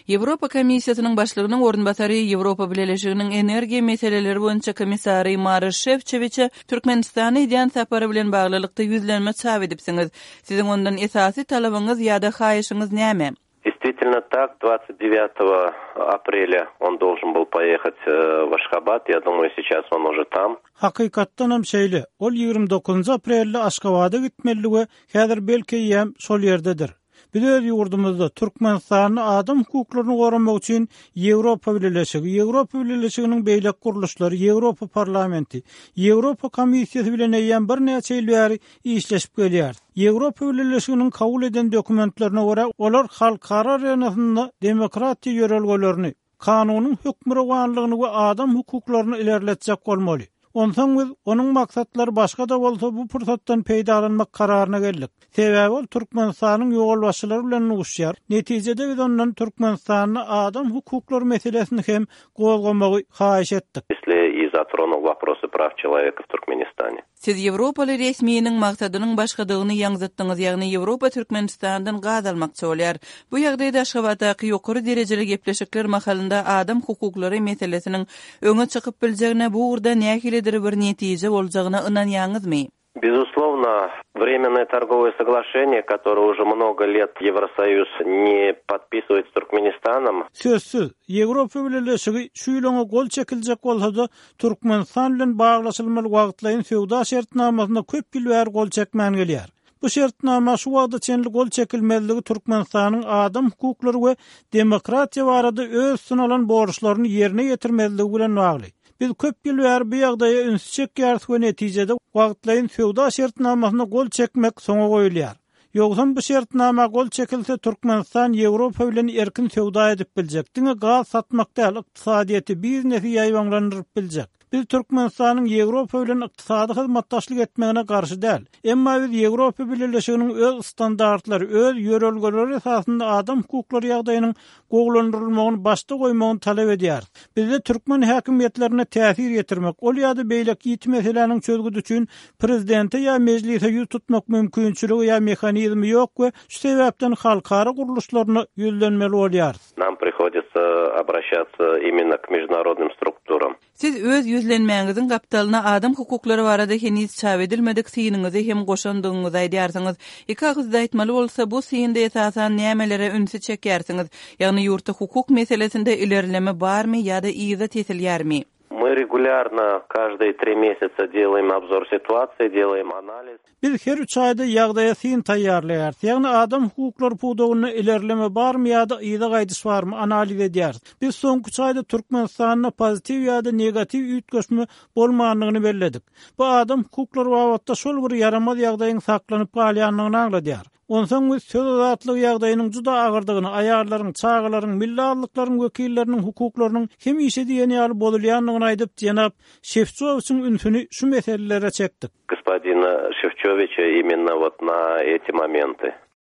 Европa Komissiýasynyň başlygynyň ornbatary Ýewropa Birleşiginiň energiýa meseleleri boýunça komissary Maroš Šefčoviç Türkmenistana edýän sapary bilen baglylykda ýüzlenme çap edipsiňiz. Siziň ondan esasy talabyňyz ýa-da haýyşyňyz näme? Действительно так, 29 апреля он должен был поехать в Ашхабад. Я думаю, сейчас он уже там. Hakykatdan hem şeýle. Ol 29 aprelde Aşgabat'a gitmeligi, häzir belki ýem şol ýerdedir. Biz öz ýurdumyzda Türkmenistanyň adam hukuklaryny goramak üçin Ýewropa Birleşiginiň beýlek guruluşlary, Ýewropa Parlamenti, Ýewropa Komissiýasy bilen ýa bir näçe ýyl bäri işleşip gelýär. Ýewropa Birleşiginiň kabul eden dokumentlerine görä olar halkara arenasynda demokratiýa ýörelgelerini, kanunyň hökmürewanlygyny we adam hukuklaryny ilerletjek bolmaly. Ondan biz onun maksatlary başga da bolsa bu pursatdan peýdalanmak kararyna geldik. Sebäbi ol Türkmenistanyň ýolbaşçylary bilen uguşýar. Netijede biz ondan Türkmenistanyň adam hukuklary meselesini hem gozgamagy haýyş etdik. И затронул вопросы прав человека в Туркменистане. Siz Ýewropaly resmiýiniň maksadynyň başgadygyny ýaňzytdyňyz, ýagny Ýewropa Türkmenistandan gaz almakçy bolýar. Bu ýagdaýda Aşgabatdaky ýokary derejeli gepleşikler mahalynda adam hukuklary meselesiniň öňe çykyp biljegine bu urda näkiledir bir netije boljagyna ynanýaňyzmy? Безусловно, временное торговое соглашение, которое уже много лет Евросоюз не подписывает с Туркменистаном. Sözsüz, Ýewropa Birleşigi şu ýylyňa gol çekiljek bolsa-da Türkmenistan bilen baglaşylmaly wagtlaryň sowda şertnamasyna köp ýyl bäri gol çekmän gelýär. Bu şertnama şu wagtda çenli gol çekilmezligi Türkmenistanyň adam hukuklary we demokratiýa barada öz sunalan borçlaryny ýerine ýetirmezligi bilen bagly. Biz köp ýyl bäri bu ýagdaýa ünsüz çekýär we netijede wagtlaryň sowda şertnamasyna gol çekmek soňa goýulýar. Ýogsa bu şertnama gol çekilse Türkmenistan Ýewropa bilen erkin sowda edip biljek. Diňe gaz satmak däl, ykdysadyýaty biznesi ýaýwanlandyryp biljek. Biz Türkmenistanyň Ýewropa bilen ykdysady hyzmatdaşlyk etmegine garşy däl. Emma biz Ýewropa Birleşiginiň öz standartlary, öz ýörelgeleri esasynda adam hukuklary ýagdaýynyň goglandyrylmagyny başda goýmagyny talap edýär. Bizde Türkmen häkimiýetlerine täsir ýetirmek, ol ýa-da beýlek ýiti meseleleriň çözgüdi üçin prezidente ýa mejlise ýüz tutmak mümkinçiligi ýa mehanizmi ýok we şu sebäpden halkara guruluşlaryna ýüzlenmeli bolýar. Нам приходится обращаться именно к международным структурам. Siz öz ýüzlenmäňiziň gapdalyna adam hukuklary barada heniz çap edilmedik synyňyzy hem goşandygyňyzy aýdýarsyňyz. Iki agzda aýtmaly bolsa bu syňda esasan nämelere ünsü çekýärsiňiz? Ýagny ýurtda hukuk meselesinde ilerleme barmy ýa-da ýyza tesilýärmi? Мы регулярно каждые 3 месяца делаем обзор ситуации, делаем анализ. Biz her 3 aýda ýagdaýa syn taýýarlaýar. Ýagny adam hukuklary pudugyny ilerleme barmy ýa-da ýyza gaýdyş barmy analiz edýär. Biz soňky 3 aýda Türkmenistanyň pozitiw ýa-da negatiw üýtgeşme bolmagyny belledik. Bu adam hukuklary wagtda şol bir yaramaz ýagdaýyň saklanyp galýanlygyny agladýar. Ondan biz söz azatlygy ýagdaýynyň juda agyrdygyny, aýarlaryň, çağlaryň, millatlyklaryň wekilleriniň hukuklarynyň hem işe diýeni ýaly bolýanlygyny aýdyp Jenap Şefçowiçiň ünsüni şu meselelere çekdik. Господина Шевчовича именно вот на эти моменты.